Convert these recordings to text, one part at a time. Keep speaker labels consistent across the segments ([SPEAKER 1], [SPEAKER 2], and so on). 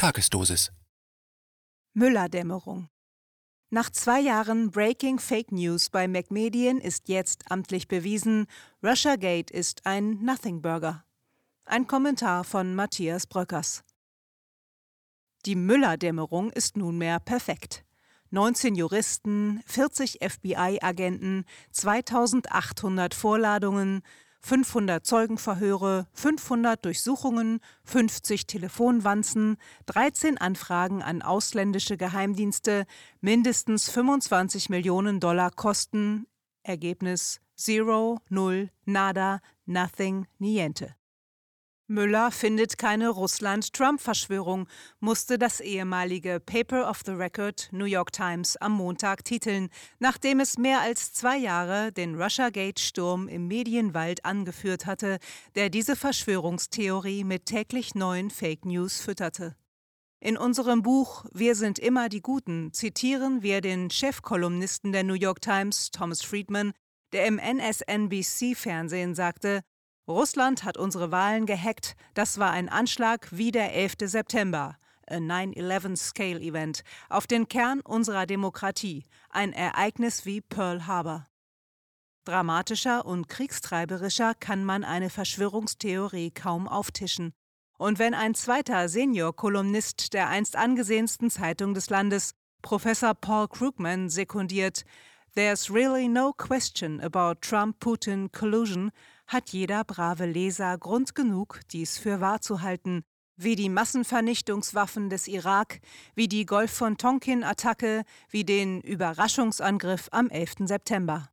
[SPEAKER 1] Tagesdosis.
[SPEAKER 2] Müller-Dämmerung. Nach 2 Jahren Breaking Fake News bei MacMedien ist jetzt amtlich bewiesen, Russiagate ist ein Nothing-Burger. Ein Kommentar von Matthias Bröckers. Die Müller-Dämmerung ist nunmehr perfekt. 19 Juristen, 40 FBI-Agenten, 2800 Vorladungen, 500 Zeugenverhöre, 500 Durchsuchungen, 50 Telefonwanzen, 13 Anfragen an ausländische Geheimdienste, mindestens 25 Millionen Dollar Kosten, Ergebnis Zero, Null, Nada, Nothing, Niente. Müller findet keine Russland-Trump-Verschwörung, musste das ehemalige Paper of the Record New York Times am Montag titeln, nachdem es mehr als 2 Jahre den Russiagate-Sturm im Medienwald angeführt hatte, der diese Verschwörungstheorie mit täglich neuen Fake News fütterte. In unserem Buch Wir sind immer die Guten zitieren wir den Chefkolumnisten der New York Times, Thomas Friedman, der im MSNBC-Fernsehen sagte: Russland hat unsere Wahlen gehackt, das war ein Anschlag wie der 11. September, a 9/11-Scale-Event, auf den Kern unserer Demokratie, ein Ereignis wie Pearl Harbor. Dramatischer und kriegstreiberischer kann man eine Verschwörungstheorie kaum auftischen. Und wenn ein zweiter Senior-Kolumnist der einst angesehensten Zeitung des Landes, Professor Paul Krugman, sekundiert, There's really no question about Trump-Putin collusion, hat jeder brave Leser Grund genug, dies für wahr zu halten, wie die Massenvernichtungswaffen des Irak, wie die Golf von Tonkin-Attacke, wie den Überraschungsangriff am 11. September.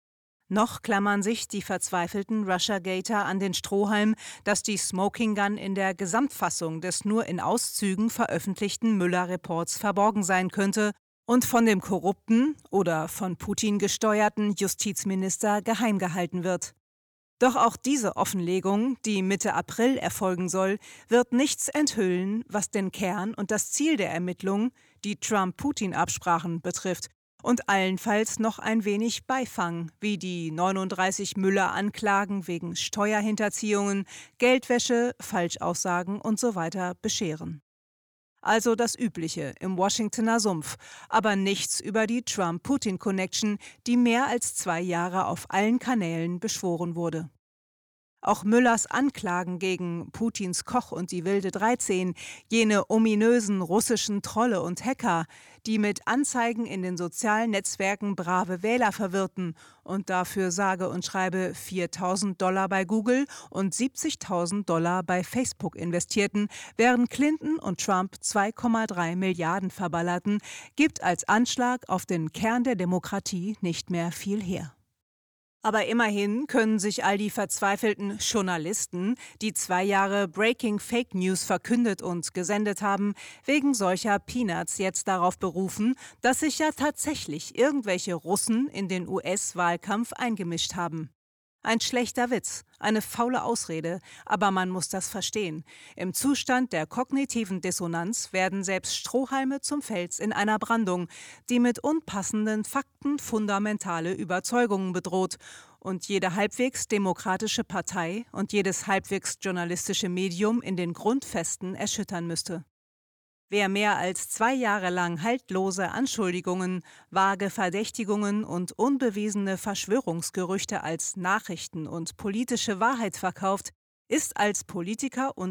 [SPEAKER 2] Noch klammern sich die verzweifelten Russiagater an den Strohhalm, dass die Smoking Gun in der Gesamtfassung des nur in Auszügen veröffentlichten Müller-Reports verborgen sein könnte und von dem korrupten oder von Putin gesteuerten Justizminister geheim gehalten wird. Doch auch diese Offenlegung, die Mitte April erfolgen soll, wird nichts enthüllen, was den Kern und das Ziel der Ermittlungen, die Trump-Putin-Absprachen, betrifft und allenfalls noch ein wenig Beifang, wie die 39 Müller-Anklagen wegen Steuerhinterziehungen, Geldwäsche, Falschaussagen usw. bescheren. Also das Übliche im Washingtoner Sumpf, aber nichts über die Trump-Putin-Connection, die mehr als 2 Jahre auf allen Kanälen beschworen wurde. Auch Müllers Anklagen gegen Putins Koch und die Wilde 13, jene ominösen russischen Trolle und Hacker, die mit Anzeigen in den sozialen Netzwerken brave Wähler verwirrten und dafür sage und schreibe $4.000 bei Google und $70.000 bei Facebook investierten, während Clinton und Trump 2,3 Milliarden verballerten, gibt als Anschlag auf den Kern der Demokratie nicht mehr viel her. Aber immerhin können sich all die verzweifelten Journalisten, die 2 Jahre Breaking Fake News verkündet und gesendet haben, wegen solcher Peanuts jetzt darauf berufen, dass sich ja tatsächlich irgendwelche Russen in den US-Wahlkampf eingemischt haben. Ein schlechter Witz, eine faule Ausrede, aber man muss das verstehen. Im Zustand der kognitiven Dissonanz werden selbst Strohhalme zum Fels in einer Brandung, die mit unpassenden Fakten fundamentale Überzeugungen bedroht und jede halbwegs demokratische Partei und jedes halbwegs journalistische Medium in den Grundfesten erschüttern müsste. Wer mehr als 2 Jahre lang haltlose Anschuldigungen, vage Verdächtigungen und unbewiesene Verschwörungsgerüchte als Nachrichten und politische Wahrheit verkauft, ist als Politiker und